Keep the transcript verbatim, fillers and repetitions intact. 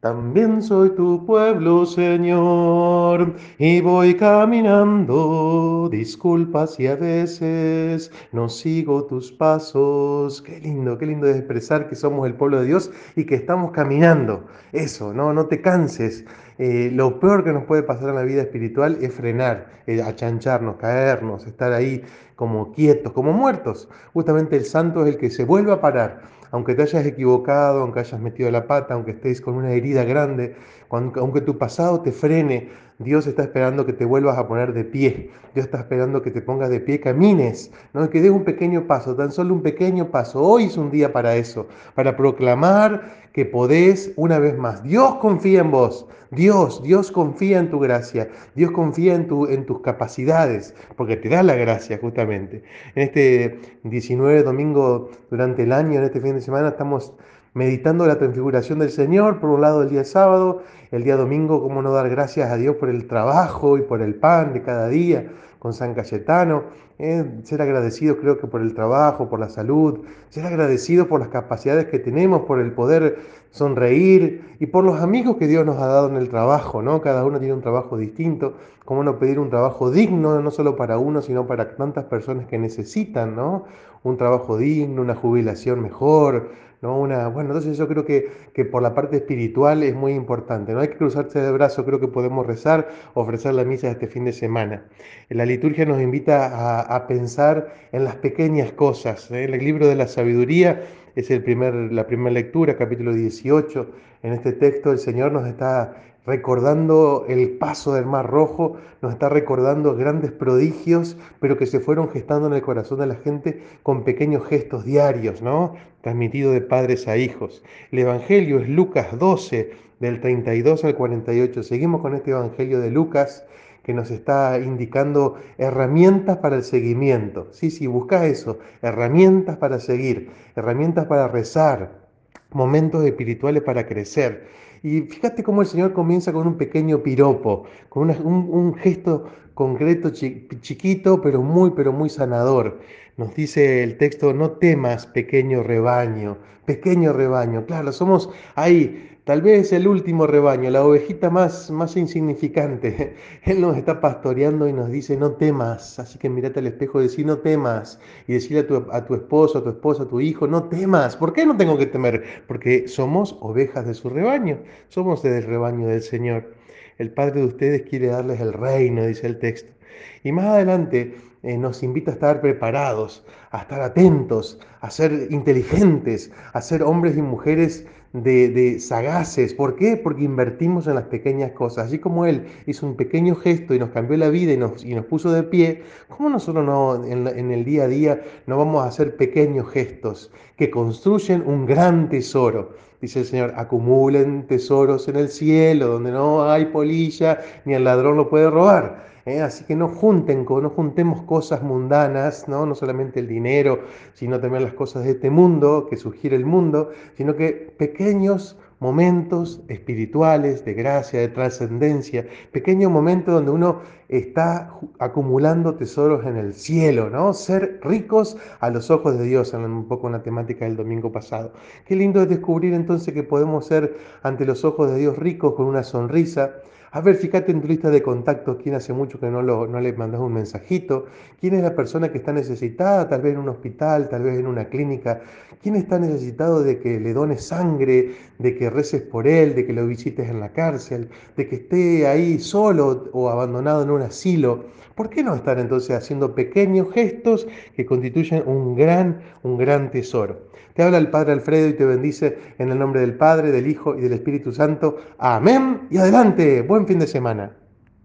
También soy tu pueblo, Señor, y voy caminando. Disculpa si a veces no sigo tus pasos. Qué lindo, qué lindo es expresar que somos el pueblo de Dios y que estamos caminando. Eso, no, no te canses. Eh, lo peor que nos puede pasar en la vida espiritual es frenar, eh, achancharnos, caernos, estar ahí como quietos, como muertos. Justamente el santo es el que se vuelve a parar aunque te hayas equivocado, aunque hayas metido la pata, aunque estés con una herida grande, cuando- aunque tu pasado te frene, Dios está esperando que te vuelvas a poner de pie. Dios está esperando que te pongas de pie, camines, ¿no? Que des un pequeño paso, tan solo un pequeño paso. Hoy es un día para eso, para proclamar que podés una vez más. Dios confía en vos. Dios, Dios confía en tu gracia. Dios confía en, tu, en tus capacidades, porque te da la gracia justamente. En este diecinueve domingo durante el año, en este fin de semana, estamos meditando la transfiguración del Señor, por un lado el día sábado, el día domingo, cómo no dar gracias a Dios por el trabajo y por el pan de cada día con San Cayetano, eh, ser agradecidos creo que por el trabajo, por la salud, ser agradecidos por las capacidades que tenemos, por el poder sonreír y por los amigos que Dios nos ha dado en el trabajo, ¿no? Cada uno tiene un trabajo distinto, cómo no pedir un trabajo digno, no solo para uno, sino para tantas personas que necesitan, ¿no? Un trabajo digno, una jubilación mejor, ¿no? Una, bueno, entonces yo creo que, que por la parte espiritual es muy importante, no hay que cruzarse de brazos, creo que podemos rezar, ofrecer la misa este fin de semana. La liturgia nos invita a, a pensar en las pequeñas cosas, ¿eh? El libro de la sabiduría es el primer, la primera lectura, capítulo dieciocho. En este texto el Señor nos está recordando el paso del Mar Rojo, nos está recordando grandes prodigios, pero que se fueron gestando en el corazón de la gente con pequeños gestos diarios, ¿no? Transmitido de padres a hijos. El Evangelio es Lucas doce, del treinta y dos al cuarenta y ocho. Seguimos con este Evangelio de Lucas que nos está indicando herramientas para el seguimiento. Sí, sí, busca eso, herramientas para seguir, herramientas para rezar, momentos espirituales para crecer. Y fíjate cómo el Señor comienza con un pequeño piropo, con una- un, un gesto concreto, chi- chiquito, pero muy, pero muy sanador. Nos dice el texto, no temas, pequeño rebaño, pequeño rebaño. Claro, somos ahí, tal vez el último rebaño, la ovejita más, más insignificante. Él nos está pastoreando y nos dice, no temas. Así que mirate al espejo y decir, no temas. Y decirle a tu, a tu esposo, a tu esposa, a tu hijo, no temas. ¿Por qué no tengo que temer? Porque somos ovejas de su rebaño, somos del rebaño del Señor. El Padre de ustedes quiere darles el reino, dice el texto. Y más adelante eh, nos invita a estar preparados, a estar atentos, a ser inteligentes, a ser hombres y mujeres de, de sagaces. ¿Por qué? Porque invertimos en las pequeñas cosas. Así como Él hizo un pequeño gesto y nos cambió la vida y nos, y nos puso de pie, ¿cómo nosotros no, en, la- en el día a día no vamos a hacer pequeños gestos que construyen un gran tesoro? Dice el Señor, acumulen tesoros en el cielo, donde no hay polilla ni el ladrón lo puede robar. ¿eh? Así que no junten, no juntemos cosas mundanas, ¿no? No solamente el dinero, sino también las cosas de este mundo, que sugiere el mundo, sino que pequeños momentos espirituales, de gracia, de trascendencia, pequeños momentos donde uno está acumulando tesoros en el cielo, ¿no? Ser ricos a los ojos de Dios, hablando un poco en la temática del domingo pasado. Qué lindo es descubrir entonces que podemos ser ante los ojos de Dios ricos con una sonrisa. A ver, fíjate en tu lista de contactos quién hace mucho que no, lo, no le mandas un mensajito, quién es la persona que está necesitada, tal vez en un hospital, tal vez en una clínica, quién está necesitado de que le dones sangre, de que reces por él, de que lo visites en la cárcel, de que esté ahí solo o abandonado en un asilo. ¿Por qué no estar entonces haciendo pequeños gestos que constituyen un gran, un gran tesoro? Te habla el Padre Alfredo y te bendice en el nombre del Padre, del Hijo y del Espíritu Santo. Amén y adelante. Buen fin de semana.